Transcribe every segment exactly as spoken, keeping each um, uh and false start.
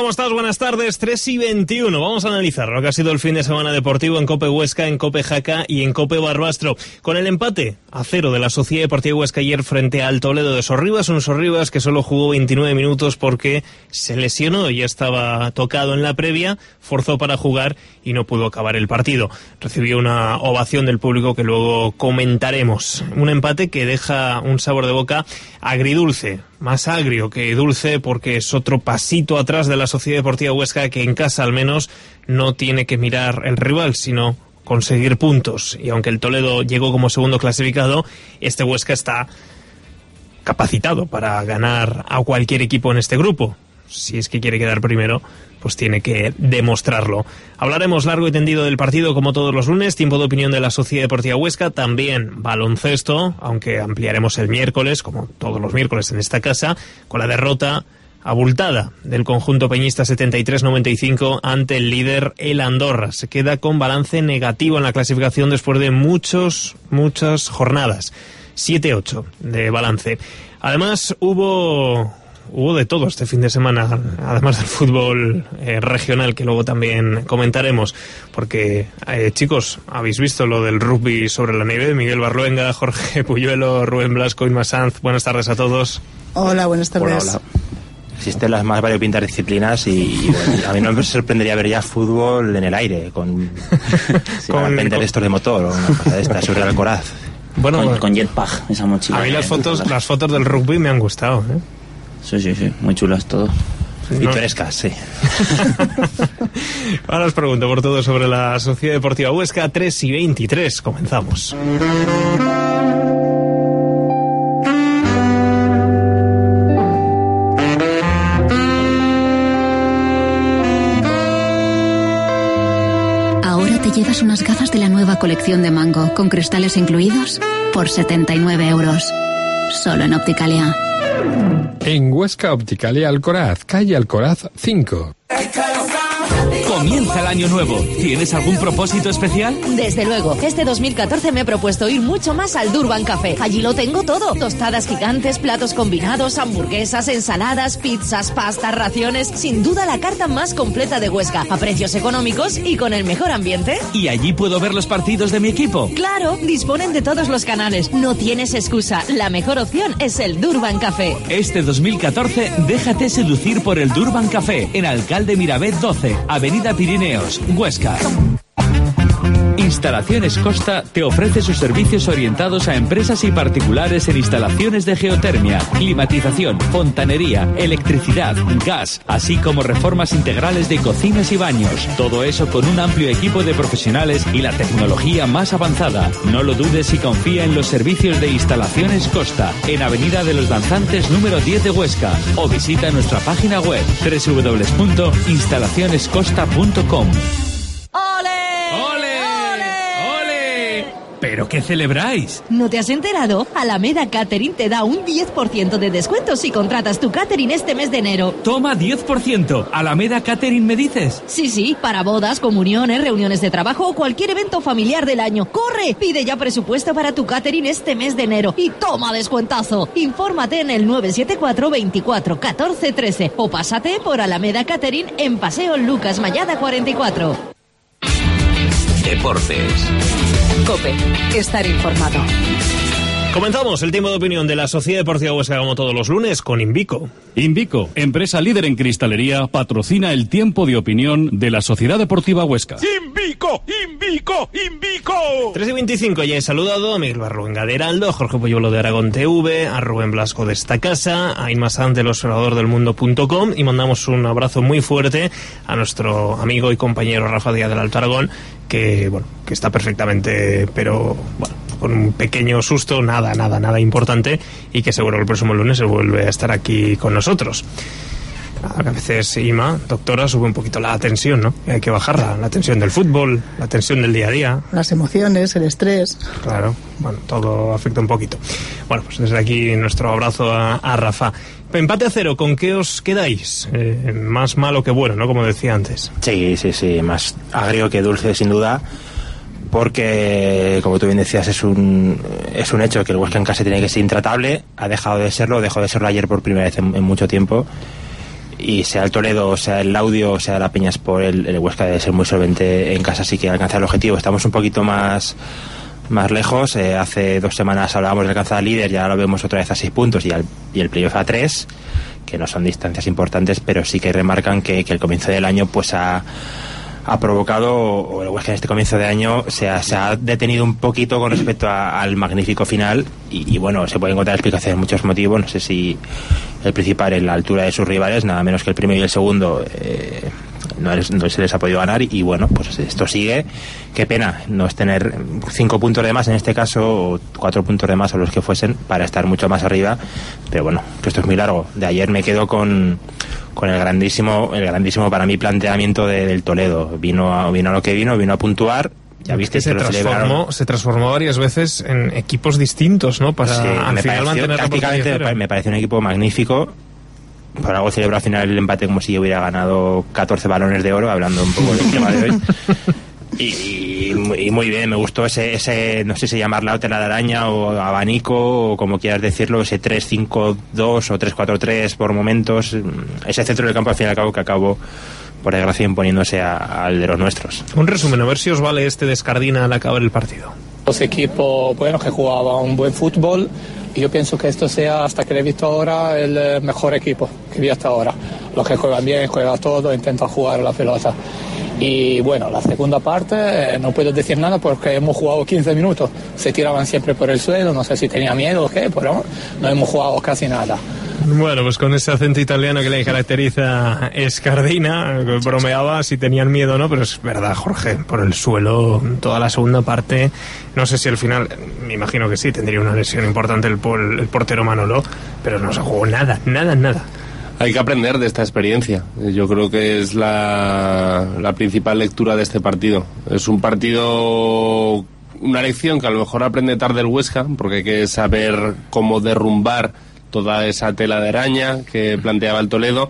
¿cómo estás? Buenas tardes, tres y veintiuno. Vamos a analizar lo que ha sido el fin de semana deportivo en COPE Huesca, en COPE Jaca y en COPE Barbastro. Con el empate a cero de la Sociedad Deportiva Huesca ayer frente al Toledo de Sorribas, un Sorribas que solo jugó veintinueve minutos porque se lesionó, ya estaba tocado en la previa, forzó para jugar y no pudo acabar el partido. Recibió una ovación del público que luego comentaremos. Un empate que deja un sabor de boca agridulce, más agrio que dulce, porque es otro pasito atrás de la Sociedad Deportiva Huesca, que en casa al menos no tiene que mirar el rival, sino conseguir puntos. Y aunque el Toledo llegó como segundo clasificado, este Huesca está capacitado para ganar a cualquier equipo en este grupo. Si es que quiere quedar primero, pues tiene que demostrarlo. Hablaremos largo y tendido del partido como todos los lunes, tiempo de opinión de la Sociedad Deportiva Huesca, también baloncesto, aunque ampliaremos el miércoles, como todos los miércoles en esta casa, con la derrota abultada del conjunto peñista setenta y tres noventa y cinco ante el líder el Andorra. Se queda con balance negativo en la clasificación después de muchos, muchas jornadas. siete ocho de balance. Además, hubo... Hubo de todo este fin de semana, además del fútbol eh, regional, que luego también comentaremos, porque, eh, chicos, habéis visto lo del rugby sobre la nieve. Miguel Barluenga, Jorge Puyuelo, Rubén Blasco, Inma Sanz, buenas tardes a todos. Hola, buenas tardes. Hola, hola. Existen las más variopintas disciplinas y, y bueno, a mí no me sorprendería ver ya fútbol en el aire, con, con penderestos de motor o una cosa de esta, sobre el Alcoraz. Bueno, con, con jetpack, esa mochila. A mí las fotos, las fotos del rugby me han gustado, ¿eh? Sí, sí, sí, muy chulas todo. Pintorescas, sí. Ahora os pregunto por todo sobre la Sociedad Deportiva Huesca. Tres y veintitrés, comenzamos. Ahora te llevas unas gafas de la nueva colección de Mango, con cristales incluidos, por setenta y nueve euros. Solo en Opticalia. En Huesca, Opticalia Alcoraz, calle Alcoraz cinco. Comienza el año nuevo. ¿Tienes algún propósito especial? Desde luego. Este dos mil catorce me he propuesto ir mucho más al Durban Café. Allí lo tengo todo. Tostadas gigantes, platos combinados, hamburguesas, ensaladas, pizzas, pastas, raciones. Sin duda la carta más completa de Huesca. A precios económicos y con el mejor ambiente. ¿Y allí puedo ver los partidos de mi equipo? Claro, disponen de todos los canales. No tienes excusa. La mejor opción es el Durban Café. Este dos mil catorce, déjate seducir por el Durban Café. En Alcalde Mirabet doce, Avenida Pirineos, Huesca. Instalaciones Costa te ofrece sus servicios orientados a empresas y particulares en instalaciones de geotermia, climatización, fontanería, electricidad, gas, así como reformas integrales de cocinas y baños. Todo eso con un amplio equipo de profesionales y la tecnología más avanzada. No lo dudes y confía en los servicios de Instalaciones Costa, en Avenida de los Danzantes número diez de Huesca, o visita nuestra página web doble u doble u doble u punto instalaciones costa punto com. ¿Pero qué celebráis? ¿No te has enterado? Alameda Catering te da un diez por ciento de descuento si contratas tu catering este mes de enero. Toma diez por ciento. ¿Alameda Catering me dices? Sí, sí, para bodas, comuniones, reuniones de trabajo o cualquier evento familiar del año. ¡Corre! Pide ya presupuesto para tu catering este mes de enero y toma descuentazo. Infórmate en el nueve siete cuatro, veinticuatro, catorce, trece o pásate por Alameda Catering en Paseo Lucas Mallada cuarenta y cuatro. Deportes. COPE. Estar informado. Comenzamos el tiempo de opinión de la Sociedad Deportiva Huesca como todos los lunes con Invico. Invico, empresa líder en cristalería, patrocina el tiempo de opinión de la Sociedad Deportiva Huesca. ¡Invico! ¡Invico! ¡Invico! tres y veinticinco, ya he saludado a Miguel Barluenga de Heraldo, a Jorge Puyuelo de Aragón T V, a Rubén Blasco de esta casa, a Inma Sanz del observador del mundo punto com, y mandamos un abrazo muy fuerte a nuestro amigo y compañero Rafa Díaz del Alto Aragón, que bueno, que está perfectamente, pero bueno, con un pequeño susto, nada, nada, nada importante, y que seguro que el próximo lunes se vuelve a estar aquí con nosotros. A veces, Ima, doctora, sube un poquito la tensión, ¿no? Hay que bajarla, la tensión del fútbol, la tensión del día a día. Las emociones, el estrés. Claro, bueno, todo afecta un poquito. Bueno, pues desde aquí nuestro abrazo a, a Rafa. Empate a cero, ¿con qué os quedáis? Eh, más malo que bueno, ¿no? Como decía antes. Sí, sí, sí, más agrio que dulce, sin duda. Porque, como tú bien decías, es un es un hecho que el Huesca en casa tiene que ser intratable. Ha dejado de serlo, dejó de serlo ayer por primera vez en, en mucho tiempo. y sea el Toledo, o sea el Laudio, o sea la Peñaspor, el, el Huesca debe ser muy solvente en casa, así que alcanzar el objetivo. Estamos un poquito más más lejos. Eh, hace dos semanas hablábamos de alcanzar al líder, ya lo vemos otra vez a seis puntos y, al, y el playoff a tres, que no son distancias importantes, pero sí que remarcan que, que el comienzo del año pues ha ha provocado, o el Huesca en este comienzo de año se ha, se ha detenido un poquito con respecto a, al magnífico final y, y bueno, se pueden encontrar explicaciones, muchos motivos. No sé si el principal es la altura de sus rivales, nada menos que el primero y el segundo eh, no, es, no se les ha podido ganar y, y bueno, pues esto sigue. Qué pena no es tener cinco puntos de más en este caso, o cuatro puntos de más o los que fuesen, para estar mucho más arriba, pero bueno, que esto es muy largo. De ayer me quedo con con el grandísimo, el grandísimo para mí planteamiento de, del Toledo. Vino a, vino a lo que vino, vino a puntuar. Ya viste, se transformó, se transformó varias veces en equipos distintos, ¿no? Para sí, al me final pareció, mantener tácticamente me, me pareció un equipo magnífico. Por algo celebró al final el empate como si yo hubiera ganado catorce balones de oro, hablando un poco del tema de hoy. Y, y, y muy bien, me gustó ese, ese no sé si llamarla tela de araña o abanico o como quieras decirlo, ese tres cinco dos o tres cuatro tres por momentos, ese centro del campo al fin y al cabo que acabó por desgracia imponiéndose a, al de los nuestros. Un resumen, a ver si os vale este de Escardina al acabar el partido. Dos equipos buenos que jugaban un buen fútbol y yo pienso que esto sea, hasta que lo he visto ahora, el mejor equipo que vi hasta ahora. Los que juegan bien, juegan todo, intentan jugar la pelota. Y bueno, la segunda parte eh, no puedo decir nada porque hemos jugado quince minutos. Se tiraban siempre por el suelo, no sé si tenía miedo o qué, pero no hemos jugado casi nada. Bueno, pues con ese acento italiano que le caracteriza Escardina, bromeaba si tenían miedo o no, pero es verdad, Jorge, por el suelo, toda la segunda parte, no sé si al final, me imagino que sí, tendría una lesión importante el, el, el portero Manolo, pero no se jugó nada, nada, nada. Hay que aprender de esta experiencia. Yo creo que es la, la principal lectura de este partido. Es un partido, una lección que a lo mejor aprende tarde el Huesca, porque hay que saber cómo derrumbar toda esa tela de araña que planteaba el Toledo,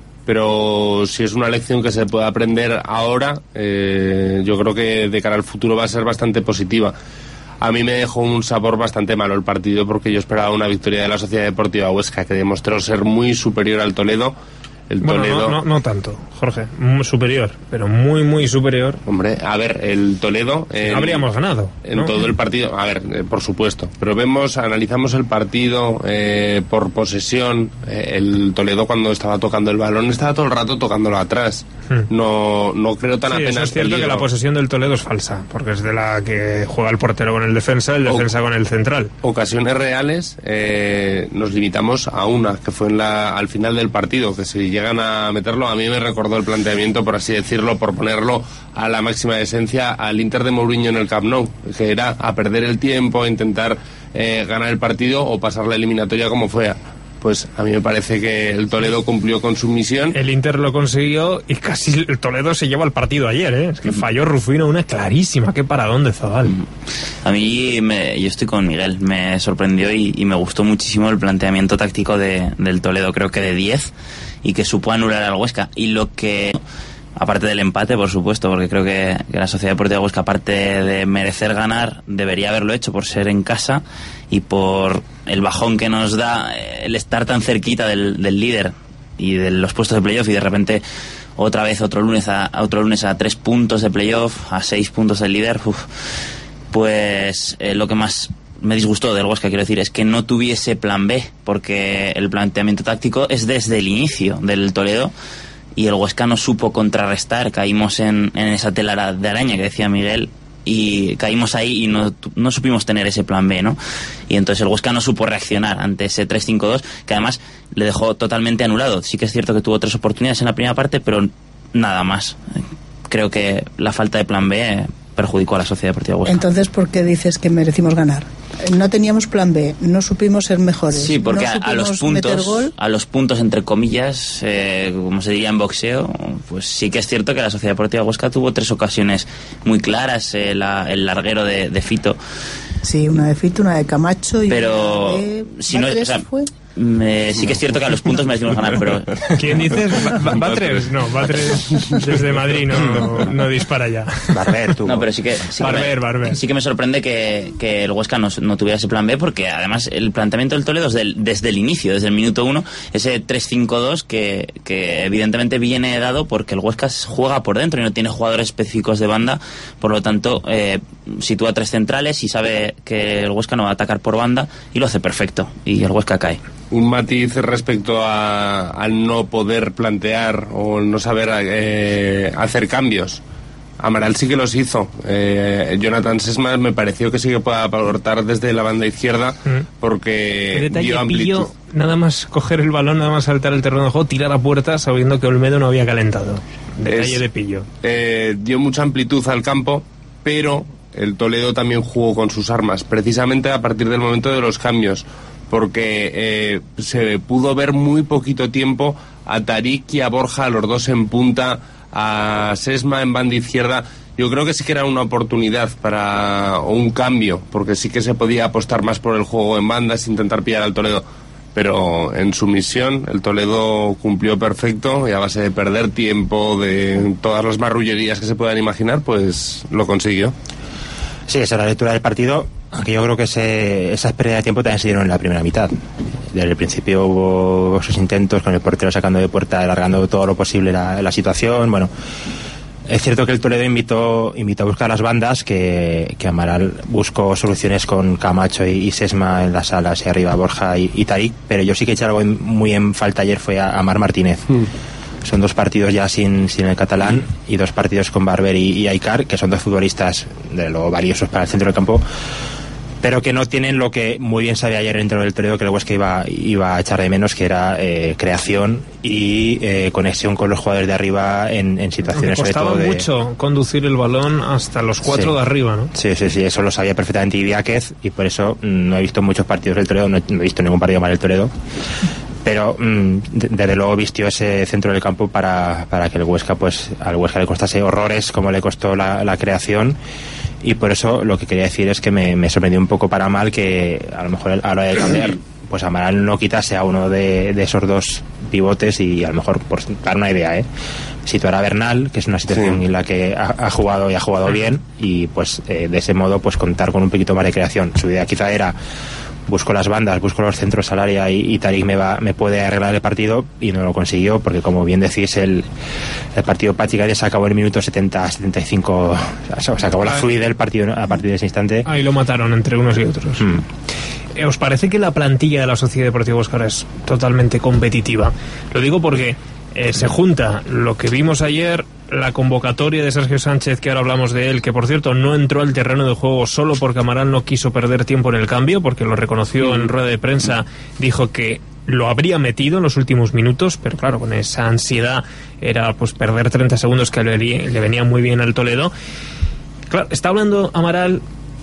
pero si es una lección que se puede aprender ahora, eh, yo creo que de cara al futuro va a ser bastante positiva. A mí me dejó un sabor bastante malo el partido porque yo esperaba una victoria de la Sociedad Deportiva Huesca, que demostró ser muy superior al Toledo. El bueno, Toledo... no, no, no tanto, Jorge, muy superior, pero muy, muy superior. Hombre, a ver, el Toledo... En, habríamos ganado, En ¿no? todo el partido, a ver, eh, por supuesto, pero vemos, analizamos el partido eh, por posesión. Eh, el Toledo cuando estaba tocando el balón estaba todo el rato tocándolo atrás. Hmm. No, no creo tan sí, apenas eso es cierto peligro. Que la posesión del Toledo es falsa, porque es de la que juega el portero con el defensa, el defensa o, con el central. Ocasiones reales, eh, nos limitamos a una, que fue en la, al final del partido, que si llegan a meterlo, a mí me recordó el planteamiento, por así decirlo, por ponerlo a la máxima esencia, al Inter de Mourinho en el Camp Nou, que era a perder el tiempo, a intentar eh, ganar el partido o pasar la eliminatoria como fuera. Pues a mí me parece que el Toledo cumplió con su misión. El Inter lo consiguió y casi el Toledo se lleva el partido ayer, ¿eh? Es que falló Rufino una clarísima, qué paradón de Zabal. A mí, me, yo estoy con Miguel, me sorprendió y, y me gustó muchísimo el planteamiento táctico de, del Toledo, creo que de diez, y que supo anular al Huesca. Y lo que... aparte del empate, por supuesto, porque creo que, que la Sociedad Deportiva Huesca, aparte de merecer ganar, debería haberlo hecho por ser en casa y por el bajón que nos da el estar tan cerquita del, del líder y de los puestos de playoff, y de repente otra vez otro lunes a otro lunes a tres puntos de playoff, a seis puntos del líder. Uf, pues eh, lo que más me disgustó del Huesca, quiero decir, es que no tuviese plan B, porque el planteamiento táctico es desde el inicio del Toledo. Y el Huesca no supo contrarrestar, caímos en, en esa tela de araña que decía Miguel, y caímos ahí y no, no supimos tener ese plan B, ¿no? Y entonces el Huesca no supo reaccionar ante ese tres cinco dos, que además le dejó totalmente anulado. Sí que es cierto que tuvo tres oportunidades en la primera parte, pero nada más. Creo que la falta de plan B perjudicó a la Sociedad Deportiva Huesca. Entonces, ¿por qué dices que merecimos ganar? No teníamos plan B, no supimos ser mejores. Sí, porque no a, a los puntos, gol. a los puntos entre comillas, eh, como se diría en boxeo, pues sí que es cierto que la Sociedad Deportiva Huesca tuvo tres ocasiones muy claras, eh, la, el larguero de, de Fito. Sí, una de Fito, una de Camacho y pero una de... si no, o sea, fue? Me, sí que es cierto que a los puntos merecimos ganar, pero... ¿Quién dices? ¿Batres? No, Batres desde Madrid no, no dispara ya. Barber, tú. No, pero sí que, sí Barber, que, me, Barber. sí que me sorprende que, que el Huesca no, no tuviera ese plan B, porque además el planteamiento del Toledo desde el, desde el inicio, desde el minuto uno, ese tres cinco dos que, que evidentemente viene dado porque el Huesca juega por dentro y no tiene jugadores específicos de banda, por lo tanto eh, sitúa tres centrales y sabe que el Huesca no va a atacar por banda y lo hace perfecto, y el Huesca cae. Un matiz respecto a, al no poder plantear o no saber eh, hacer cambios. Amaral sí que los hizo. Eh, Jonathan Sesma me pareció que sí que puede aportar desde la banda izquierda porque detalle, dio amplitud. Pillo, nada más coger el balón, nada más saltar el terreno de juego, tirar a puerta sabiendo que Olmedo no había calentado. Detalle Es, de Pillo. Eh, dio mucha amplitud al campo, pero el Toledo también jugó con sus armas, precisamente a partir del momento de los cambios, porque eh, se pudo ver muy poquito tiempo a Tarik y a Borja, a los dos en punta, a Sesma en banda izquierda. Yo creo que sí que era una oportunidad para o un cambio, porque sí que se podía apostar más por el juego en bandas, intentar pillar al Toledo, pero en su misión el Toledo cumplió perfecto y a base de perder tiempo, de todas las marrullerías que se puedan imaginar, pues lo consiguió. Sí, esa es la lectura del partido, aunque yo creo que ese, esas pérdidas de tiempo también se dieron en la primera mitad. Desde el principio hubo esos intentos con el portero sacando de puerta, alargando todo lo posible la, la situación. Bueno, es cierto que el Toledo invitó, invitó a buscar las bandas, que, que Amaral buscó soluciones con Camacho y, y Sesma en las alas y arriba Borja y, y Tarik, pero yo sí que eché algo en, muy en falta ayer fue a, a Mar Martínez. Mm. Son dos partidos ya sin, sin el catalán mm. y dos partidos con Barber y, y Aikar, que son dos futbolistas de lo valiosos para el centro del campo, pero que no tienen lo que muy bien sabía ayer dentro del Toledo que el Huesca iba, iba a echar de menos, que era eh, creación y eh, conexión con los jugadores de arriba en, en situaciones sobre todo de... costaba mucho conducir el balón hasta los cuatro sí. de arriba, ¿no? Sí, sí, sí, eso lo sabía perfectamente Idiáquez, y por eso mm, no he visto muchos partidos del Toledo, no he, no he visto ningún partido mal del Toledo, pero mmm, de, desde luego vistió ese centro del campo para, para que el Huesca, pues al Huesca le costase horrores como le costó la, la creación. Y por eso lo que quería decir es que me, me sorprendió un poco para mal que a lo mejor a la hora de cambiar, pues Amaral no quitase a uno de, de esos dos pivotes y a lo mejor, por dar una idea, ¿eh? situar a Bernal, que es una situación sí. en la que ha, ha jugado y ha jugado bien, y pues eh, de ese modo pues contar con un poquito más de creación. Su idea quizá era: busco las bandas, busco los centros al área y, y Tarik me va, me puede arreglar el partido, y no lo consiguió, porque como bien decís, el, el partido prácticamente se acabó en el minuto setenta, setenta y cinco, o sea, se acabó la fluidez del partido, ¿no? A partir de ese instante. Ahí lo mataron entre unos y otros. Mm. ¿Os parece que la plantilla de la Sociedad Deportiva Huesca es totalmente competitiva? Lo digo porque eh, se junta lo que vimos ayer, la convocatoria de Sergio Sánchez, que ahora hablamos de él, que por cierto no entró al terreno de juego solo porque Amaral no quiso perder tiempo en el cambio, porque lo reconoció en rueda de prensa, dijo que lo habría metido en los últimos minutos, pero claro, con esa ansiedad era pues perder treinta segundos que le, le venía muy bien al Toledo. Claro, está hablando Amaral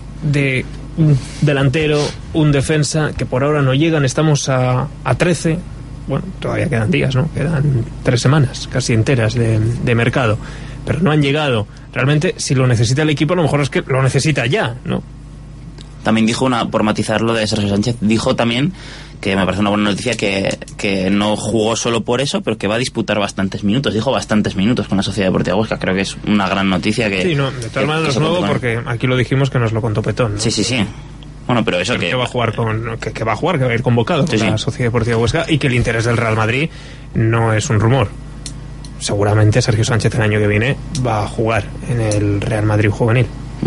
de un delantero, un defensa, que por ahora no llegan, estamos a, a trece, bueno, todavía quedan días, ¿no? Quedan tres semanas casi enteras de, de mercado, pero no han llegado. Realmente, si lo necesita el equipo, a lo mejor es que lo necesita ya, ¿no? También dijo, una, por matizar lo de Sergio Sánchez, dijo también, que me parece una buena noticia, que, que no jugó solo por eso, pero que va a disputar bastantes minutos. Dijo bastantes minutos con la Sociedad Deportiva Huesca. Creo que es una gran noticia. Que, sí, no, de todas maneras no es nuevo, porque aquí lo dijimos que nos lo contó Petón, ¿no? Sí, sí, sí. Bueno, pero eso pero que... que va a jugar con que, que va a jugar, que va a ir convocado sí, con sí. la Sociedad Deportiva Huesca, y que el interés del Real Madrid no es un rumor. Seguramente Sergio Sánchez el año que viene va a jugar en el Real Madrid juvenil.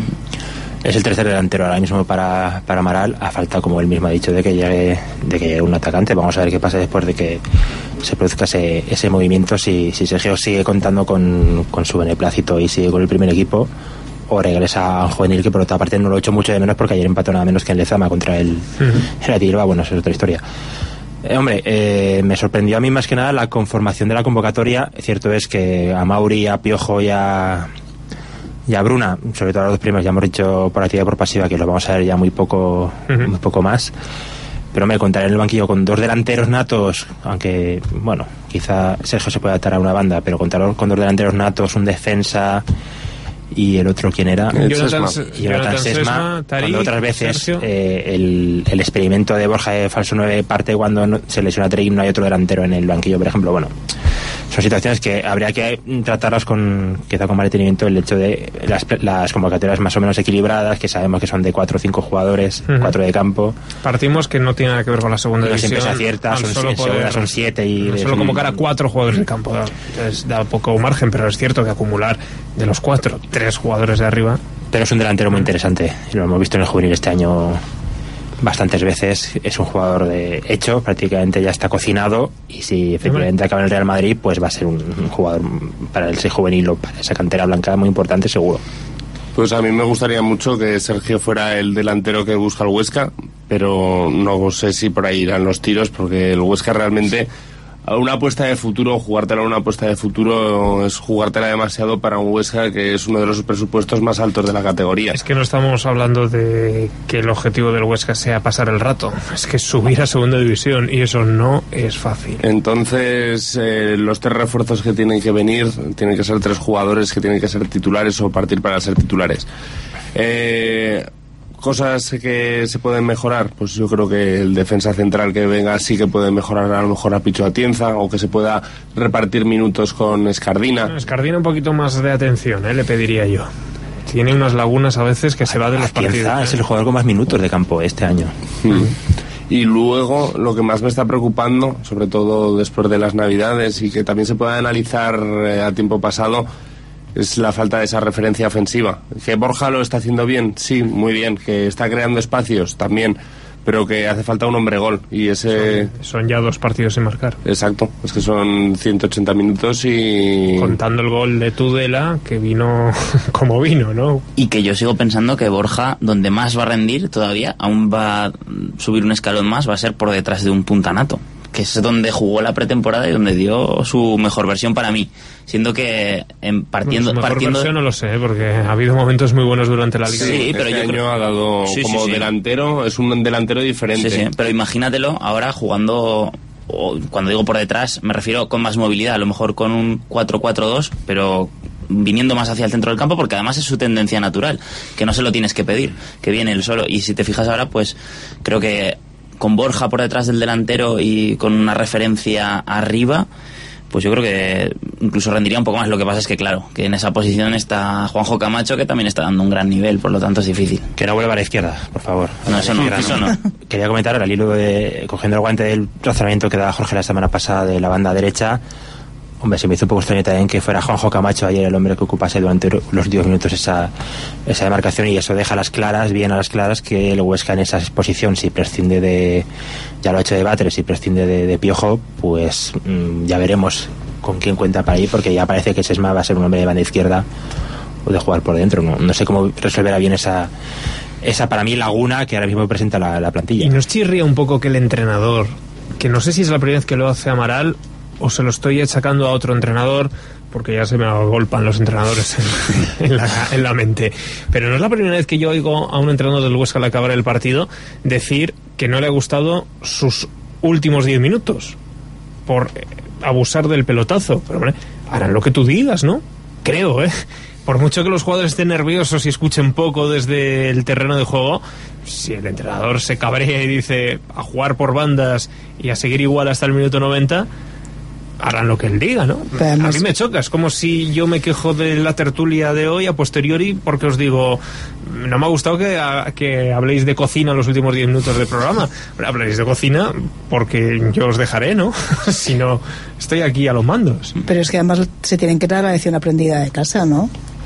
Es el tercer delantero ahora mismo para, para Amaral, a falta, como él mismo ha dicho, de que llegue de que llegue un atacante. Vamos a ver qué pasa después de que se produzca ese, ese movimiento, si, si Sergio sigue contando con, con su beneplácito y sigue con el primer equipo, o regresa a un juvenil, que por otra parte no lo he hecho mucho de menos porque ayer empató nada menos que en Lezama contra el, uh-huh. el Atilva. Bueno, eso es otra historia. Eh, hombre, eh, me sorprendió a mí más que nada la conformación de la convocatoria. Cierto es que a Mauri, a Piojo y a, y a Bruna, sobre todo a los dos primeros, ya hemos dicho por activa y por pasiva que los vamos a ver ya muy poco, uh-huh. muy poco más. Pero me contaré en el banquillo con dos delanteros natos, aunque, bueno, quizá Sergio se pueda atar a una banda, pero contar con dos delanteros natos, un defensa y el otro, ¿quién era? Jonathan, y Jonathan Sesma, cuando otras veces eh, el, el experimento de Borja de falso nueve parte cuando no, se lesiona Tregui, no hay otro delantero en el banquillo, por ejemplo. Bueno, son situaciones que habría que tratarlas con quizá con más detenimiento, el hecho de las, las convocatorias más o menos equilibradas, que sabemos que son de cuatro o cinco jugadores, uh-huh. cuatro de campo. Partimos que no tiene nada que ver con la segunda no división. No siempre se acierta, son, solo poder, son siete y... No solo convocar a cuatro jugadores de campo, entonces da poco margen, pero es cierto que acumular de los cuatro, tres jugadores de arriba... Pero es un delantero muy interesante, lo hemos visto en el juvenil este año bastantes veces, es un jugador de hecho, prácticamente ya está cocinado, y si efectivamente acaba en el Real Madrid, pues va a ser un, un jugador para el juvenil o para esa cantera blanca muy importante, seguro. Pues a mí me gustaría mucho que Sergio fuera el delantero que busca el Huesca, pero no sé si por ahí irán los tiros, porque el Huesca realmente... Una apuesta de futuro, jugártela una apuesta de futuro es jugártela demasiado para un Huesca que es uno de los presupuestos más altos de la categoría. Es que no estamos hablando de que el objetivo del Huesca sea pasar el rato, es que subir a segunda división, y eso no es fácil. Entonces eh, los tres refuerzos que tienen que venir tienen que ser tres jugadores que tienen que ser titulares o partir para ser titulares. Eh... Cosas que se pueden mejorar, pues yo creo que el defensa central que venga sí que puede mejorar a lo mejor a Picho Atienza, o que se pueda repartir minutos con Escardina. No, Escardina un poquito más de atención, ¿eh? Le pediría yo. Tiene unas lagunas a veces que se va de los Atienza partidos. ¿eh? Es el jugador con más minutos de campo este año. Mm. Y luego lo que más me está preocupando, sobre todo después de las Navidades, y que también se puede analizar eh, a tiempo pasado, es la falta de esa referencia ofensiva. Que Borja lo está haciendo bien, sí, muy bien. Que está creando espacios, también. Pero que hace falta un hombre gol. Y ese... Son, son ya dos partidos sin marcar. Exacto. Es que son ciento ochenta minutos y... Contando el gol de Tudela, que vino como vino, ¿no? Y que yo sigo pensando que Borja, donde más va a rendir todavía, aún va a subir un escalón más, va a ser por detrás de un puntanato, que es donde jugó la pretemporada y donde dio su mejor versión para mí, siendo que en partiendo bueno, su mejor partiendo versión no lo sé, porque ha habido momentos muy buenos durante la liga. Sí, sí, pero este yo año creo... ha dado sí, como sí, sí. delantero, es un delantero diferente. Sí, sí, pero imagínatelo ahora jugando, o cuando digo por detrás, me refiero con más movilidad, a lo mejor con un cuatro cuatro dos, pero viniendo más hacia el centro del campo, porque además es su tendencia natural, que no se lo tienes que pedir, que viene él solo. Y si te fijas ahora, pues creo que con Borja por detrás del delantero y con una referencia arriba, pues yo creo que incluso rendiría un poco más. Lo que pasa es que, claro, que en esa posición está Juanjo Camacho, que también está dando un gran nivel, por lo tanto es difícil. Que no vuelva a la izquierda, por favor. No, eso no, eso no. Quería comentar al hilo de, cogiendo el guante del razonamiento que daba Jorge la semana pasada de la banda derecha. Hombre, se me hizo un poco extraño también que fuera Juanjo Camacho ayer el hombre que ocupase durante los diez minutos esa, esa demarcación, y eso deja a las claras, bien a las claras, que el Huesca en esa exposición, si prescinde de, ya lo ha hecho de Batres, si prescinde de, de Piojo, pues mmm, ya veremos con quién cuenta para ahí, porque ya parece que Sesma va a ser un hombre de banda izquierda o de jugar por dentro. No, no sé cómo resolverá bien esa, esa para mí laguna que ahora mismo presenta la, la plantilla. Y nos chirría un poco que el entrenador, que no sé si es la primera vez que lo hace Amaral, o se lo estoy achacando a otro entrenador, porque ya se me agolpan los entrenadores en, en, la, en la mente, pero no es la primera vez que yo oigo a un entrenador del Huesca al acabar el partido decir que no le ha gustado sus últimos diez minutos por abusar del pelotazo. Pero hombre, harán lo que tú digas, ¿no? Creo, ¿eh? Por mucho que los jugadores estén nerviosos y escuchen poco desde el terreno de juego, si el entrenador se cabrea y dice a jugar por bandas y a seguir igual hasta el minuto noventa, harán lo que él diga, ¿no? Además, a mí me choca, es como si yo me quejo de la tertulia de hoy a posteriori porque os digo, no me ha gustado que, a, que habléis de cocina los últimos diez minutos del programa. Habléis de cocina porque yo os dejaré, ¿no? Si no, estoy aquí a los mandos. Pero es que además se tienen que dar la lección aprendida de casa, ¿no?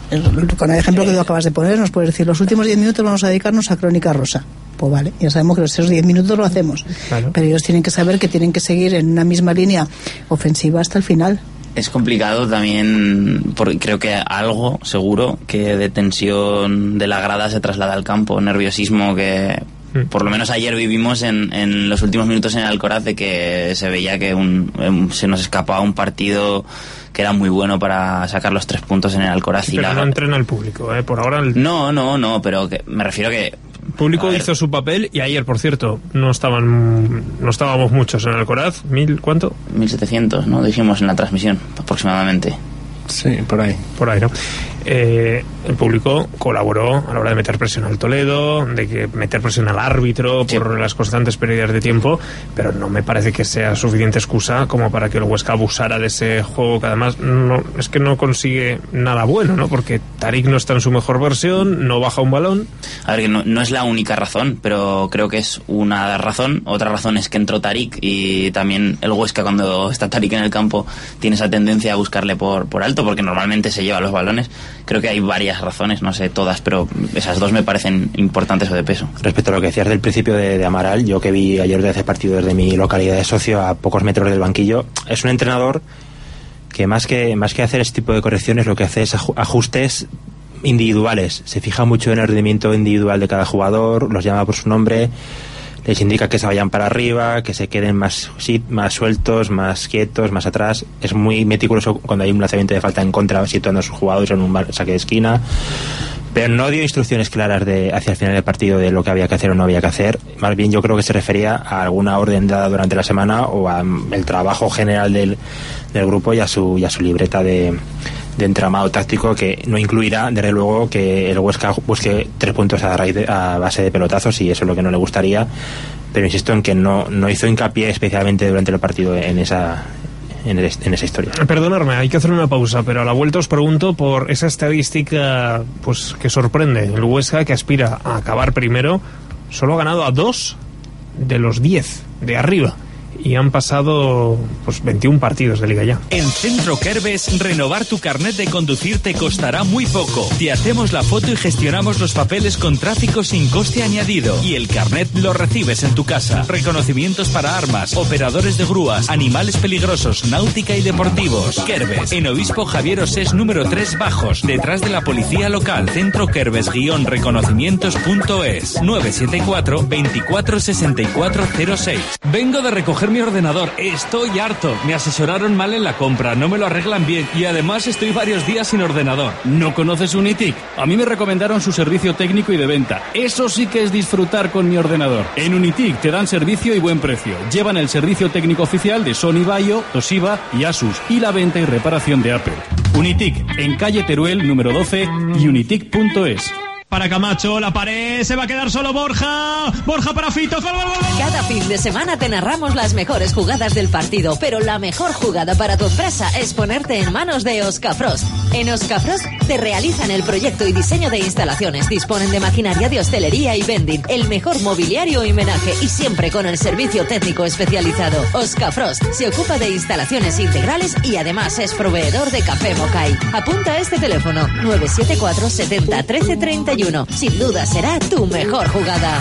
Con el ejemplo que tú acabas de poner, nos puedes decir, los últimos diez minutos vamos a dedicarnos a Crónica Rosa. Pues vale, ya sabemos que esos diez minutos lo hacemos. Claro. Pero ellos tienen que saber que tienen que seguir en una misma línea ofensiva hasta el final. Es complicado también, porque creo que algo seguro que de tensión de la grada se traslada al campo, nerviosismo que por lo menos ayer vivimos en, en los últimos minutos en el Alcoraz, de que se veía que un, un, se nos escapaba un partido que era muy bueno para sacar los tres puntos en el Alcoraz. Sí, pero la... no entrena el público, ¿eh? Por ahora... El... No, no, no, pero que, me refiero que... El público hizo su papel y ayer, por cierto, no estaban no estábamos muchos en el Alcoraz. ¿Mil cuánto? mil setecientos, ¿no? Dijimos en la transmisión, aproximadamente. Sí, por ahí. Por ahí, ¿no? eh, el público colaboró a la hora de meter presión al Toledo, de que meter presión al árbitro por sí. las constantes pérdidas de tiempo, pero no me parece que sea suficiente excusa como para que el Huesca abusara de ese juego, que además no, es que no consigue nada bueno, ¿no? Porque Tarik no está en su mejor versión, no baja un balón. A ver, no, no es la única razón, pero creo que es una razón. Otra razón es que entró Tarik, y también el Huesca, cuando está Tarik en el campo, tiene esa tendencia a buscarle por, por alto, porque normalmente se lleva los balones. Creo que hay varias razones, no sé todas, pero esas dos me parecen importantes o de peso. Respecto a lo que decías del principio de, de Amaral, yo que vi ayer de hacer partido desde mi localidad de socio a pocos metros del banquillo, es un entrenador que más que más que hacer este tipo de correcciones, lo que hace es ajustes individuales. Se fija mucho en el rendimiento individual de cada jugador, los llama por su nombre, les indica que se vayan para arriba, que se queden más, sí, más sueltos, más quietos, más atrás. Es muy meticuloso cuando hay un lanzamiento de falta en contra, situando a sus jugadores en un saque de esquina, pero no dio instrucciones claras de hacia el final del partido de lo que había que hacer o no había que hacer. Más bien yo creo que se refería a alguna orden dada durante la semana o al trabajo general del, del grupo y a su, y a su libreta de de entramado táctico, que no incluirá, desde luego, que el Huesca busque tres puntos a, raíz de, a base de pelotazos, y eso es lo que no le gustaría, pero insisto en que no, no hizo hincapié especialmente durante el partido en esa en, el, en esa historia. Perdonadme, hay que hacer una pausa, pero a la vuelta os pregunto por esa estadística pues que sorprende. El Huesca, que aspira a acabar primero, solo ha ganado a dos de los diez de arriba, y han pasado pues veintiún partidos de liga ya. En Centro Kerbes, renovar tu carnet de conducir te costará muy poco. Te hacemos la foto y gestionamos los papeles con tráfico sin coste añadido. Y el carnet lo recibes en tu casa. Reconocimientos para armas, operadores de grúas, animales peligrosos, náutica y deportivos. Kerbes, en Obispo Javier Osés número tres Bajos, detrás de la policía local. Centro Kerbes guión reconocimientos punto es nueve siete cuatro, veinticuatro sesenta y cuatro cero seis. Vengo de recoger mi ordenador, estoy harto. Me asesoraron mal en la compra, no me lo arreglan bien y además estoy varios días sin ordenador. ¿No conoces Unitic? A mí me recomendaron su servicio técnico y de venta. Eso sí que es disfrutar con mi ordenador. En Unitic te dan servicio y buen precio. Llevan el servicio técnico oficial de Sony Vaio, Toshiba y Asus, y la venta y reparación de Apple. Unitic, en calle Teruel número doce y unitic punto es. Para Camacho, la pared, se va a quedar solo Borja. Borja para Fito. ¡Gol, gol, gol! Cada fin de semana te narramos las mejores jugadas del partido, pero la mejor jugada para tu empresa es ponerte en manos de Oscafrost. En Oscafrost te realizan el proyecto y diseño de instalaciones, disponen de maquinaria de hostelería y vending, el mejor mobiliario y menaje, y siempre con el servicio técnico especializado. Oscafrost se ocupa de instalaciones integrales y además es proveedor de café Mocay. Apunta este teléfono: nueve siete cuatro, setenta, trece, treinta y uno. Sin duda será tu mejor jugada.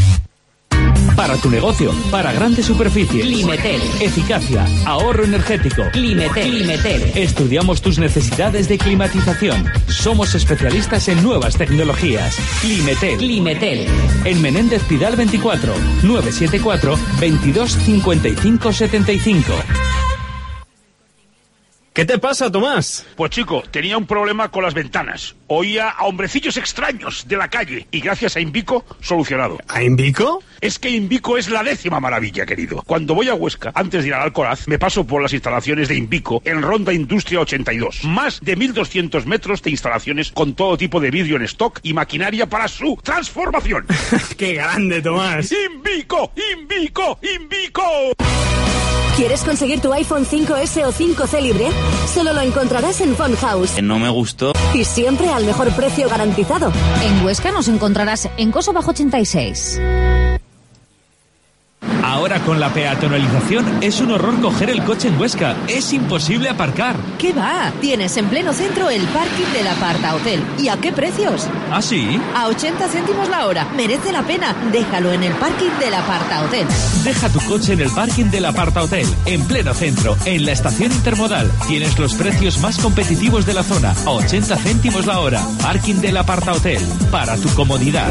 Para tu negocio, para grandes superficies. Climetel. Eficacia, ahorro energético. Climetel. Climetel. Estudiamos tus necesidades de climatización. Somos especialistas en nuevas tecnologías. Climetel. Climetel. En Menéndez Pidal veinticuatro, nueve siete cuatro, veintidós, cincuenta y cinco, setenta y cinco. ¿Qué te pasa, Tomás? Pues chico, tenía un problema con las ventanas. Oía a hombrecillos extraños de la calle y gracias a Invico, solucionado. ¿A Invico? Es que Invico es la décima maravilla, querido. Cuando voy a Huesca, antes de ir al Alcoraz, me paso por las instalaciones de Invico en Ronda Industria ochenta y dos. Más de mil doscientos metros de instalaciones con todo tipo de vidrio en stock y maquinaria para su transformación. ¡Qué grande, Tomás! ¡Invico! ¡Invico! ¡Invico! ¿Quieres conseguir tu iPhone cinco ese o cinco ce libre? Solo lo encontrarás en Phone House. No me gustó. Y siempre al mejor precio garantizado. En Huesca nos encontrarás en Coso Bajo ochenta y seis. Ahora con la peatonalización es un horror coger el coche en Huesca. Es imposible aparcar. ¿Qué va? Tienes en pleno centro el parking del Aparta Hotel. ¿Y a qué precios? ¿Ah, sí? A ochenta céntimos la hora. Merece la pena. Déjalo en el parking del Aparta Hotel. Deja tu coche en el parking del Aparta Hotel, en pleno centro, en la estación intermodal. Tienes los precios más competitivos de la zona, a ochenta céntimos la hora. Parking del Aparta Hotel, para tu comodidad.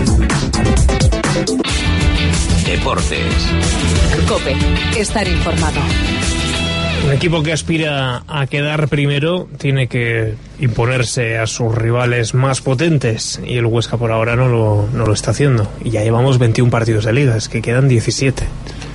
Deportes. COPE. Estar informado. Un equipo que aspira a quedar primero tiene que imponerse a sus rivales más potentes y el Huesca por ahora no lo, no lo está haciendo. Y ya llevamos veintiún partidos de liga, es que quedan diecisiete.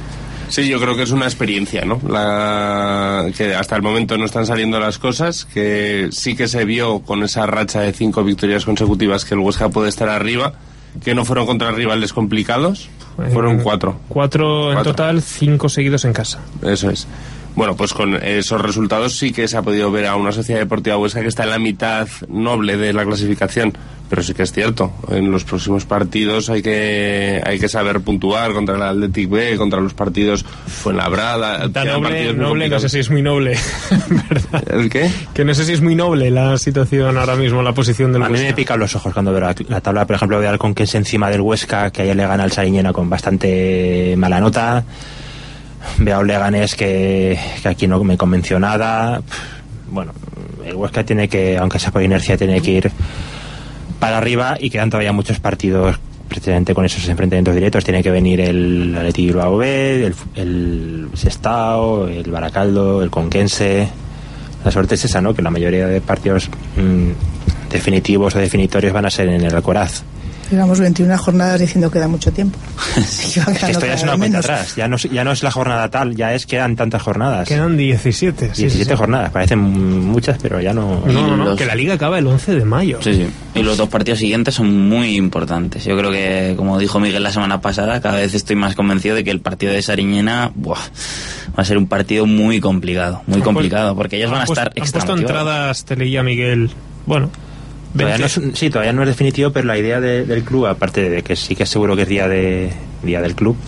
Sí, yo creo que es una experiencia, ¿no? La... que hasta el momento no están saliendo las cosas, que sí que se vio con esa racha de cinco victorias consecutivas que el Huesca puede estar arriba, que no fueron contra rivales complicados, fueron cuatro. Cuatro en cuatro. Total, cinco seguidos en casa. Eso es. Bueno, pues con esos resultados sí que se ha podido ver a una Sociedad Deportiva Huesca que está en la mitad noble de la clasificación, pero sí que es cierto, en los próximos partidos hay que hay que saber puntuar contra el Athletic B, contra los partidos Fuenlabrada. Tan noble, noble no sé si es muy noble, ¿verdad? ¿El qué? Que no sé si es muy noble la situación ahora mismo, la posición del a Huesca. A mí me pican los ojos cuando veo la, la tabla, por ejemplo, de Alconquense encima del Huesca, que ayer le gana al Sariñena con bastante mala nota. Veo a un Leganés que, que aquí no me convenció nada. Bueno, el Huesca tiene que, aunque sea por inercia, tiene que ir para arriba, y quedan todavía muchos partidos precisamente con esos enfrentamientos directos. Tiene que venir el Athletic Bilbao B, el, el Sestao, el Baracaldo, el Conquense. La suerte es esa, ¿no? Que la mayoría de partidos mmm, definitivos o definitorios van a ser en el Alcoraz. Llevamos veintiuna jornadas diciendo que da mucho tiempo. Es que esto ya es una cuenta atrás. Ya no, ya no es la jornada tal, ya es que quedan tantas jornadas. Quedan diecisiete. diecisiete sí, sí, jornadas, sí. Parecen muchas, pero ya no... No, no, no, los... que la Liga acaba el once de mayo. Sí, sí. Y los dos partidos siguientes son muy importantes. Yo creo que, como dijo Miguel la semana pasada, cada vez estoy más convencido de que el partido de Sariñena buah, va a ser un partido muy complicado. Muy complicado, porque ellos van a estar extra motivados. Han puesto entradas, te leía Miguel, bueno... Todavía no es, sí, todavía no es definitivo, pero la idea de, del club, aparte de que sí que es seguro que es día de día del club,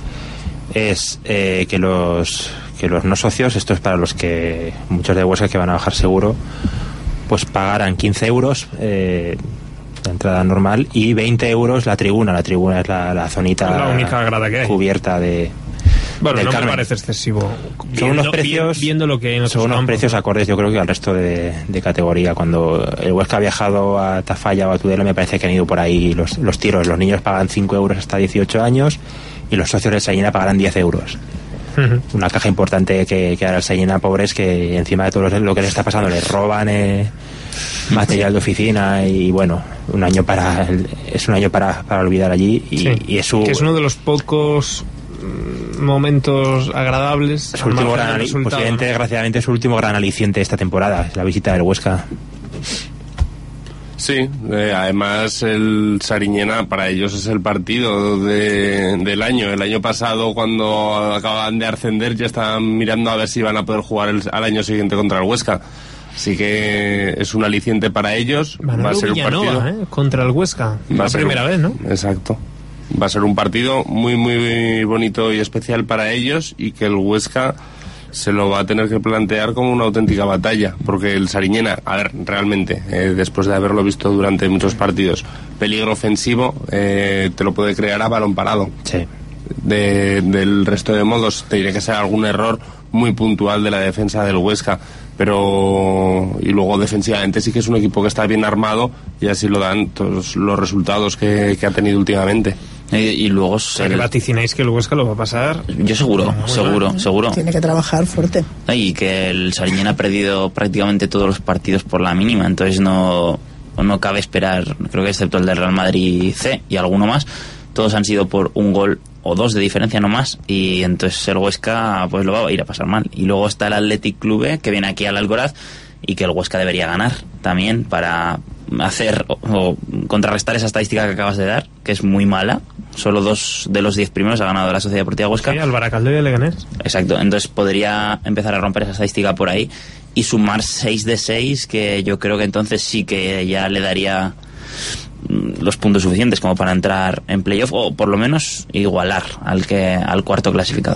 es eh, que los que los no socios, esto es para los que muchos de Huesca que van a bajar seguro, pues pagarán quince euros eh, la entrada normal y veinte euros la tribuna. La tribuna es la, la zonita la única grada que hay. Cubierta de... Bueno, del no Carmen. Me parece excesivo. Son viendo, unos precios, viendo lo que hay en son unos campos, precios acordes, yo creo que al resto de, de categoría. Cuando el Huesca ha viajado a Tafalla o a Tudela, me parece que han ido por ahí los, los tiros. Los niños pagan cinco euros hasta dieciocho años y los socios del Sariñena pagarán diez euros. Uh-huh. Una caja importante que, que hará el Sariñena, pobres, que encima de todo lo que les está pasando les roban eh, material de oficina, y bueno, un año para es un año para, para olvidar allí, y, sí, y es, su, que es uno de los pocos momentos agradables. Su último gran, posiblemente, desgraciadamente, su último gran aliciente esta temporada, la visita del Huesca. Sí, eh, además el Sariñena para ellos es el partido de, del año. El año pasado, cuando acababan de ascender, ya estaban mirando a ver si iban a poder jugar el, al año siguiente contra el Huesca. Así que es un aliciente para ellos. Manolo va a ser Villanova, un partido ¿eh? Contra el Huesca, va la primera un, vez, ¿no? Exacto. Va a ser un partido muy, muy bonito y especial para ellos, y que el Huesca se lo va a tener que plantear como una auténtica batalla, porque el Sariñena, a ver, realmente, eh, después de haberlo visto durante muchos partidos, peligro ofensivo eh, te lo puede crear a balón parado. Sí. De, del resto de modos, te diré que sea algún error muy puntual de la defensa del Huesca, pero y luego defensivamente sí que es un equipo que está bien armado, y así lo dan todos los resultados que, que ha tenido últimamente. Y, y luego se le vaticináis que el Huesca lo va a pasar. Yo seguro, seguro, mal. seguro. Tiene que trabajar fuerte. Y que el Sariñena ha perdido prácticamente todos los partidos por la mínima, entonces no, no cabe esperar, creo que excepto el del Real Madrid C y alguno más, todos han sido por un gol o dos de diferencia no más, y entonces el Huesca pues lo va a ir a pasar mal. Y luego está el Athletic Club B, que viene aquí al Alcoraz, y que el Huesca debería ganar también para hacer o, o contrarrestar esa estadística que acabas de dar, que es muy mala. Solo dos de los diez primeros ha ganado la Sociedad Deportiva Huesca. Sí, al Baracaldo y al Leganés. Exacto, entonces podría empezar a romper esa estadística por ahí y sumar seis de seis, que yo creo que entonces sí que ya le daría los puntos suficientes como para entrar en playoff, o por lo menos igualar al que al cuarto clasificado.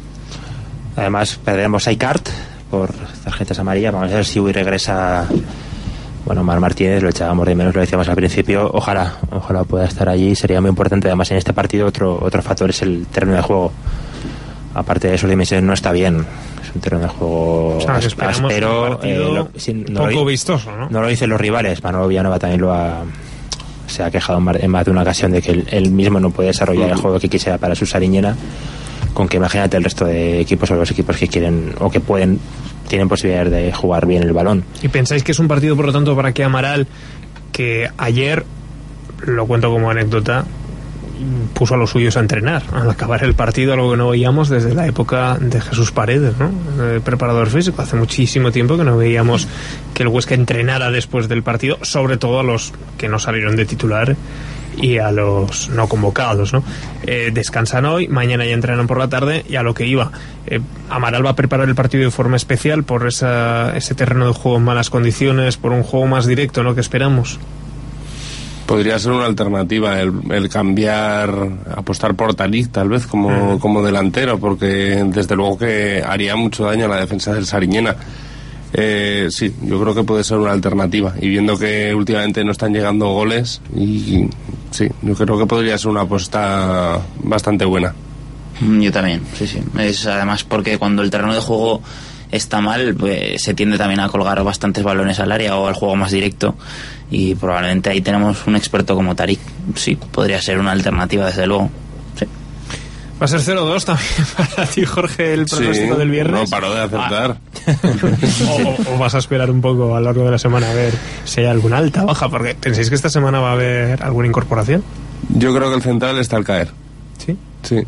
Además perderemos a Icart por tarjetas amarillas. Vamos a ver si hoy regresa. Bueno, Mar Martínez, lo echábamos de menos, lo decíamos al principio. Ojalá, ojalá pueda estar allí, sería muy importante. Además, en este partido otro otro factor es el terreno de juego. Aparte de eso, el dimensiones no está bien. Es un terreno de juego o sea, áspero, eh, lo, si, no poco lo, vistoso, ¿no? No lo dicen los rivales. Manolo Villanova también lo ha se ha quejado en más de una ocasión de que él, él mismo no puede desarrollar el juego que quisiera para su Sariñena, con que imagínate el resto de equipos o los equipos que quieren o que pueden tienen posibilidades de jugar bien el balón. ¿Y pensáis que es un partido, por lo tanto, para que Amaral, que ayer, lo cuento como anécdota, puso a los suyos a entrenar al acabar el partido, algo que no veíamos desde la época de Jesús Paredes, ¿no? El preparador físico. Hace muchísimo tiempo que no veíamos que el Huesca entrenara después del partido, sobre todo a los que no salieron de titular y a los no convocados, ¿no? Eh, descansan hoy, mañana ya entrenan por la tarde, y a lo que iba. Eh, Amaral va a preparar el partido de forma especial por esa, ese terreno de juego en malas condiciones, por un juego más directo, ¿no?, que esperamos. Podría ser una alternativa el, el cambiar, apostar por Tariq tal vez como, mm. como delantero, porque desde luego que haría mucho daño a la defensa del Sariñena. Eh, sí, yo creo que puede ser una alternativa, y viendo que últimamente no están llegando goles, y, y sí, yo creo que podría ser una apuesta bastante buena. Yo también, sí, sí. Es además porque cuando el terreno de juego está mal, pues se tiende también a colgar bastantes balones al área o al juego más directo, y probablemente ahí tenemos un experto como Tariq. Sí, podría ser una alternativa, desde luego. Sí. Va a ser cero dos también para ti, Jorge, el pronóstico sí, del viernes. No paró de acertar. Ah. o, o vas a esperar un poco a lo largo de la semana a ver si hay alguna alta, baja, porque ¿pensáis que esta semana va a haber alguna incorporación? Yo creo que el central está al caer. ¿Sí? Sí.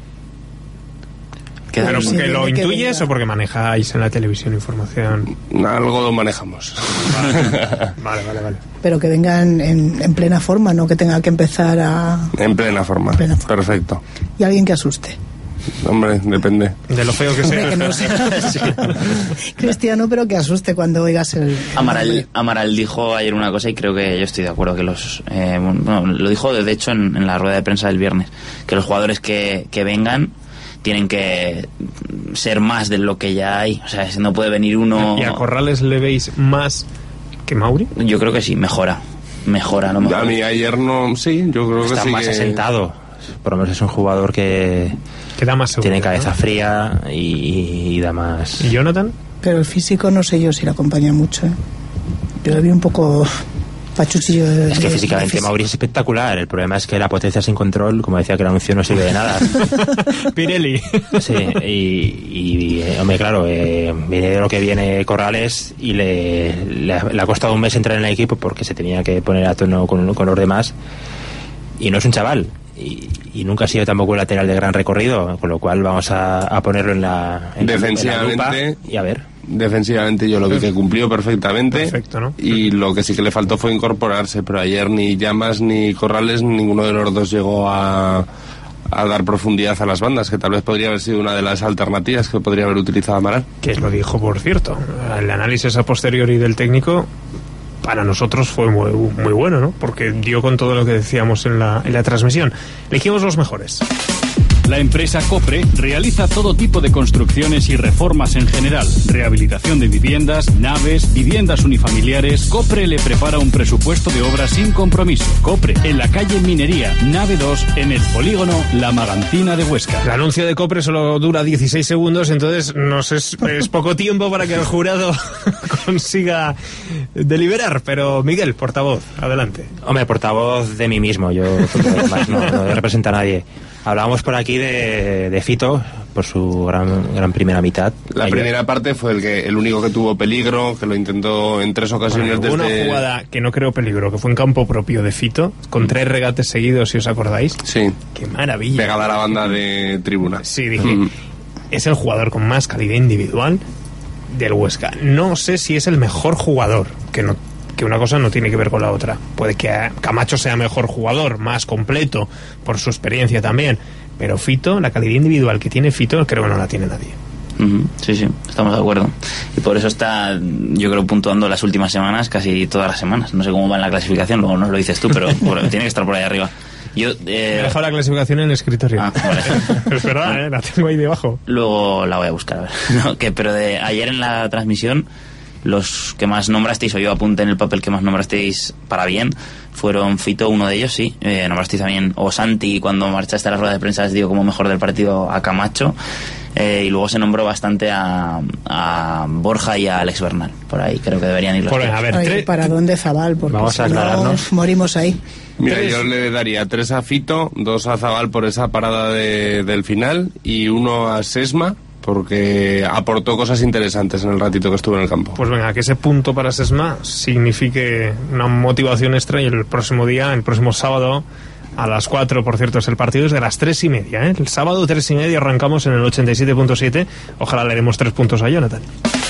¿Pero porque lo intuyes o porque manejáis en la televisión información? Algo lo manejamos. Vale, vale, vale. Pero que vengan en, en plena forma, no que tenga que empezar a... En plena forma. En plena forma. Perfecto. Y alguien que asuste. Hombre, depende. De lo feo que sea. Hombre, que no sea. Sí. Cristiano, pero que asuste cuando oigas el... Amaral, Amaral dijo ayer una cosa, y creo que yo estoy de acuerdo, que los... Eh, bueno, lo dijo de hecho en, en la rueda de prensa del viernes, que los jugadores que, que vengan tienen que ser más de lo que ya hay. O sea, no puede venir uno... ¿Y a Corrales le veis más que Mauri? Yo creo que sí, mejora. Mejora, no mejora. A mí ayer no... Sí, yo creo Está que sí más que... asentado. Por lo menos es un jugador que... Que da más seguridad, tiene cabeza, ¿no?, fría y, y da más... ¿Y Jonathan? Pero el físico no sé yo si le acompaña mucho, ¿eh? Yo lo vi un poco... pachuchillo de, es que de, físicamente de Mauri es espectacular. El problema es que la potencia sin control, como decía que el anuncio, no sirve de nada. Pirelli. Sí, y, y hombre, claro, eh, viene de lo que viene Corrales, y le, le, le ha costado un mes entrar en el equipo porque se tenía que poner a tono con, con los demás, y no es un chaval, y, y nunca ha sido tampoco un lateral de gran recorrido, con lo cual vamos a, a ponerlo en la, en defensivamente, en la lupa y a ver. Defensivamente yo lo vi que cumplió perfectamente. Perfecto, ¿no? Y lo que sí que le faltó fue incorporarse, pero ayer ni Llamas ni Corrales, ninguno de los dos llegó a, a dar profundidad a las bandas, que tal vez podría haber sido una de las alternativas que podría haber utilizado Amaral. Que lo dijo, por cierto. El análisis a posteriori del técnico para nosotros fue muy, muy bueno, ¿no? Porque dio con todo lo que decíamos en la, en la transmisión. Elegimos los mejores. La empresa Copre realiza todo tipo de construcciones y reformas en general. Rehabilitación de viviendas, naves, viviendas unifamiliares. Copre le prepara un presupuesto de obras sin compromiso. Copre, en la calle Minería, nave dos, en el polígono La Magantina de Huesca. El anuncio de Copre solo dura dieciséis segundos, entonces nos es, es poco tiempo para que el jurado consiga deliberar. Pero Miguel, portavoz, adelante. Hombre, portavoz de mí mismo. Yo además no, no represento a nadie. Hablábamos por aquí de, de Fito, por su gran, gran primera mitad. La Ayer. primera parte fue el que el único que tuvo peligro, que lo intentó en tres ocasiones. Bueno, desde... una jugada que no creo peligro, que fue en campo propio de Fito, con tres regates seguidos, si os acordáis. Sí. ¡Qué maravilla! Pegada a la banda de tribuna. Sí, dije, mm. es el jugador con más calidad individual del Huesca. No sé si es el mejor jugador, que no... que una cosa no tiene que ver con la otra. Puede que Camacho sea mejor jugador, más completo, por su experiencia también, pero Fito, la calidad individual que tiene Fito, creo que no la tiene nadie. Uh-huh. Sí, sí, estamos de acuerdo. Y por eso está, yo creo, puntuando las últimas semanas, casi todas las semanas. No sé cómo va en la clasificación, luego nos lo dices tú, pero bueno, tiene que estar por ahí arriba. Yo, eh... Me he dejado la clasificación en el escritorio. Ah, vale. Es verdad, ¿eh? La tengo ahí debajo. Luego la voy a buscar, a ver. No, que, pero de ayer en la transmisión, los que más nombrasteis, o yo apunté en el papel que más nombrasteis para bien, fueron Fito, uno de ellos, sí. Eh, nombrasteis también, o Santi, cuando marchaste a la rueda de prensa, les digo como mejor del partido a Camacho. Eh, y luego se nombró bastante a, a Borja y a Alex Bernal. Por ahí creo que deberían ir los tres. A ver, Oye, ¿para dónde Zabal? Porque vamos a aclararnos. Si no, morimos ahí. Mira, tres. Yo le daría tres a Fito, dos a Zabal por esa parada de, del final, y uno a Sesma, porque aportó cosas interesantes en el ratito que estuvo en el campo. Pues venga, que ese punto para Sesma signifique una motivación extra, y el próximo día, el próximo sábado, A las cuatro, por cierto, es el partido, es de las tres y media, ¿eh? El sábado tres y media arrancamos en el ochenta y siete punto siete. Ojalá le demos tres puntos a Jonathan.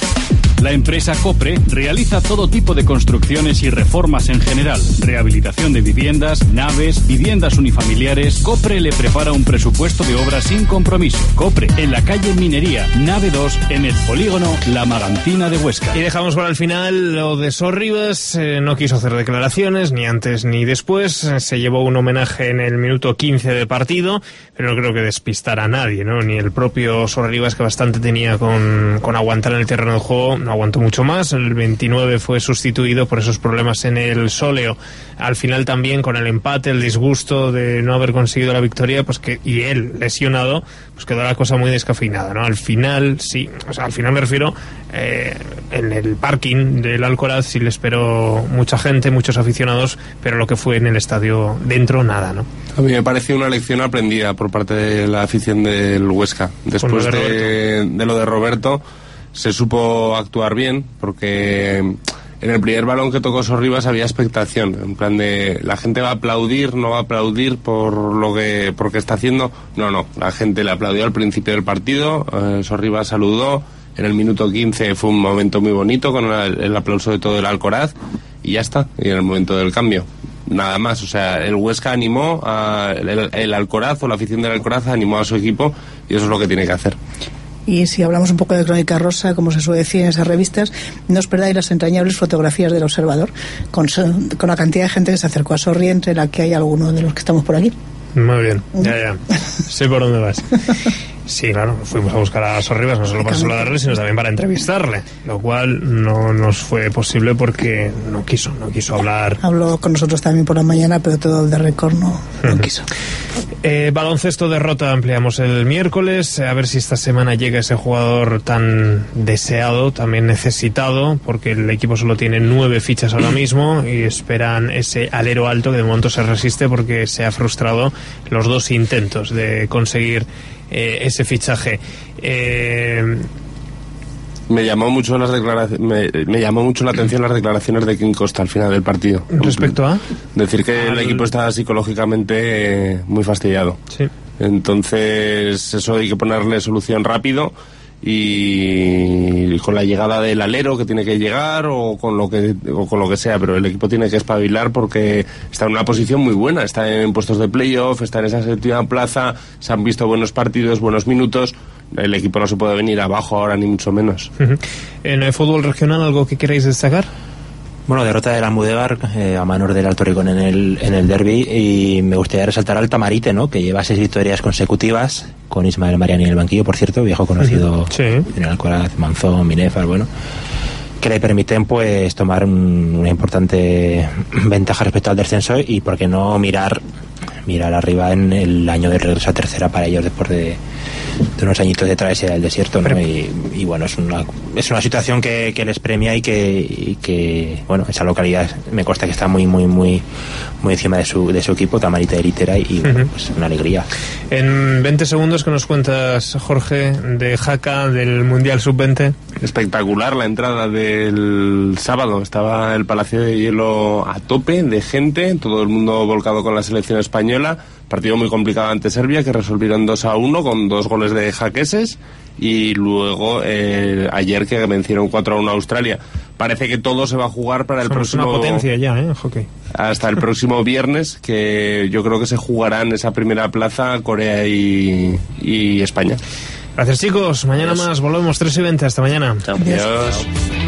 La empresa Copre realiza todo tipo de construcciones y reformas en general. Rehabilitación de viviendas, naves, viviendas unifamiliares. Copre le prepara un presupuesto de obras sin compromiso. Copre, en la calle Minería, nave dos, en el polígono La Magantina de Huesca. Y dejamos para el final lo de Sorribas. Eh, no quiso hacer declaraciones, ni antes ni después. Eh, se llevó un homenaje en el minuto quince de partido, pero no creo que despistara a nadie, ¿no? Ni el propio Sorribas, que bastante tenía con, con aguantar en el terreno de juego, no aguantó mucho más. El veintinueve fue sustituido por esos problemas en el sóleo. Al final también con el empate, el disgusto de no haber conseguido la victoria, pues que y él lesionado, pues quedó la cosa muy descafeinada, ¿no? Al final sí, o sea, al final me refiero eh, en el parking del Alcoraz sí le esperó mucha gente, muchos aficionados, pero lo que fue en el estadio dentro, nada, ¿no? A mí me pareció una lección aprendida por parte de la afición del Huesca. Después lo de, de, de lo de Roberto, se supo actuar bien, porque en el primer balón que tocó Sorribas había expectación, en plan de la gente va a aplaudir, no va a aplaudir por lo que porque está haciendo. No, no, la gente le aplaudió al principio del partido, eh, Sorribas saludó, en el minuto quince fue un momento muy bonito con el, el aplauso de todo el Alcoraz y ya está, y en el momento del cambio. Nada más, o sea, el Huesca animó, a, el, el Alcoraz o la afición del Alcoraz animó a su equipo y eso es lo que tiene que hacer. Y si hablamos un poco de crónica rosa, como se suele decir en esas revistas, no os perdáis las entrañables fotografías del Observador, con, con la cantidad de gente que se acercó a Sorri, entre la que hay alguno de los que estamos por aquí. Muy bien, ya, ya. Sé por dónde vas. Sí, claro, fuimos a buscar a Sorribas no solo para saludarle, sino también para entrevistarle, lo cual no nos fue posible porque no quiso, no quiso hablar. Habló con nosotros también por la mañana, pero todo de récord no, no quiso. Eh, baloncesto derrota, ampliamos el miércoles, a ver si esta semana llega ese jugador tan deseado, también necesitado, porque el equipo solo tiene nueve fichas ahora mismo y esperan ese alero alto que de momento se resiste porque se ha frustrado los dos intentos de conseguir eh, ese fichaje. Eh, Me llamó mucho las declaraciones, me, me llamó mucho la atención las declaraciones de Kim Costa al final del partido. ¿Respecto a? Decir que al... el equipo está psicológicamente eh, muy fastidiado. Sí. Entonces, eso hay que ponerle solución rápido y con la llegada del alero que tiene que llegar o con lo que o con lo que sea, pero el equipo tiene que espabilar porque está en una posición muy buena, está en puestos de playoff, está en esa séptima plaza, se han visto buenos partidos, buenos minutos. El equipo no se puede venir abajo ahora, ni mucho menos. Uh-huh. En el fútbol regional, ¿algo que queráis destacar? Bueno, derrota del Almudévar eh, a manos del Alto Ricón en el, en el derbi, y me gustaría resaltar al Tamarite, ¿no? Que lleva seis victorias consecutivas, con Ismael Mariani en el banquillo, por cierto, viejo conocido, sí, en el Alcoraz, Manzón, Minefar, bueno, que le permiten pues tomar un, una importante ventaja respecto al descenso y por qué no mirar mirar arriba en el año de regreso a tercera para ellos después de, de unos añitos de travesía del desierto, ¿no? Y, y bueno, es una es una situación que, que les premia y que, y que bueno, esa localidad me consta que está muy muy muy muy encima de su de su equipo, Tamarite de Litera, y, y bueno, pues una alegría. En veinte segundos, ¿qué nos cuentas, Jorge, de Jaca, del Mundial sub veinte? Espectacular la entrada del sábado, estaba el Palacio de Hielo a tope de gente, todo el mundo volcado con la selección española. Partido muy complicado ante Serbia, que resolvieron dos a uno con dos goles de jaqueses, y luego eh, ayer que vencieron cuatro a uno a Australia. Parece que todo se va a jugar para el Somos próximo... una potencia ya, ¿eh? Hockey. Hasta el próximo viernes, que yo creo que se jugarán esa primera plaza Corea y, y España. Gracias, chicos. Mañana Adiós. Más. Volvemos tres y veinte. Hasta mañana. Chao. Adiós. Adiós.